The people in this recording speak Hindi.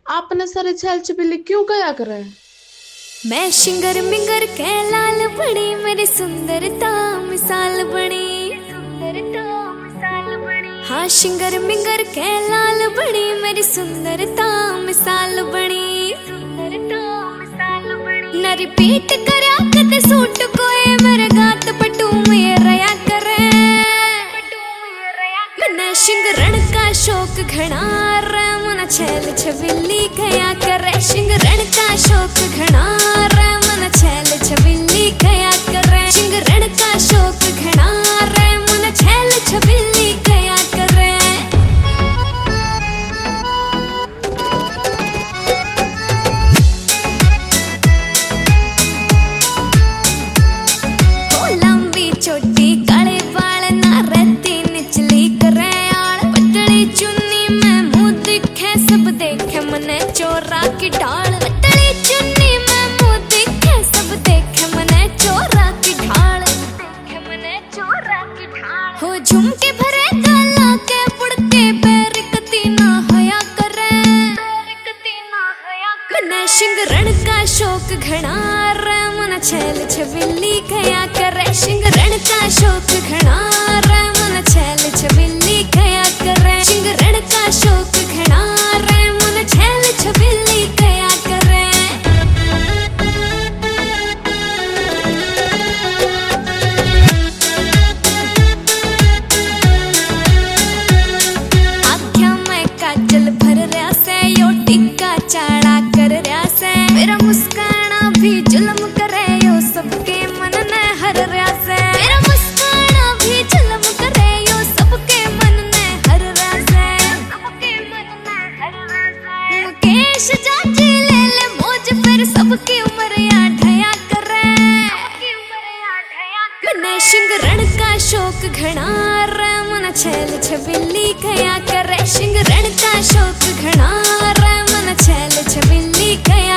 आपने सारे छैल छबिल्ली क्यों कया करे? मैं शिंगर मिंगर के लाल बड़ी, मेरी सुंदरता मिसाल बनी। हाँ शिंगर मिंगर के लाल बड़ी, मेरी सुंदरता मिसाल बनी। न रिपीट करया कदे सूट कोई, मेरे गात पटू में रया करे। मने शिंगरण का शौक घना रे, मन छैल छबिल्ली कया करे। शिंगरण का शौक घना रे, मन छैल छबिल्ली कया करे। शिंगरण का शौक घना रे, मन छैल छबिल्ली कया करे। ओ लंबी चोटी काले बाल ना रहती निचली करे आड़। पतली चुन्नी में मुंह दिखे सब देखे मने चोरा की ढाल। पतली चुन्नी में मुंह दिखे सब देखे मने चोरा की ढाल। हो झुमके भरे गला के बुड़के पैर कती ना होया करे। मने शिंगरण का शौक घना रे, मन छैल छबिल्ली कया करे। शिंगरण का शौक घना रे, मन छैल छबिल्ली कया करे। शिंगरण का शौक घना रे, मन छैल छबिल्ली कया करे। आँखों में काजल भर रहा से, यो टिक्का चाड़ा कर रहा से। मेरा मुस्काना भी जुल्म करे, यो सबके मन ने हर रहा से। मेरा मुस्काना भी जुल्म करे, यो सबके मन ने हर रहा से। मुकेश जाजी ले ले मौज, फिर सबकी उम्र या ढया करे। मने शिंगरण का शौक घना रे, मन छैल छबिल्ली कया करे। शिंगरण का शौक घना रे, मन छैल छबिल्ली कया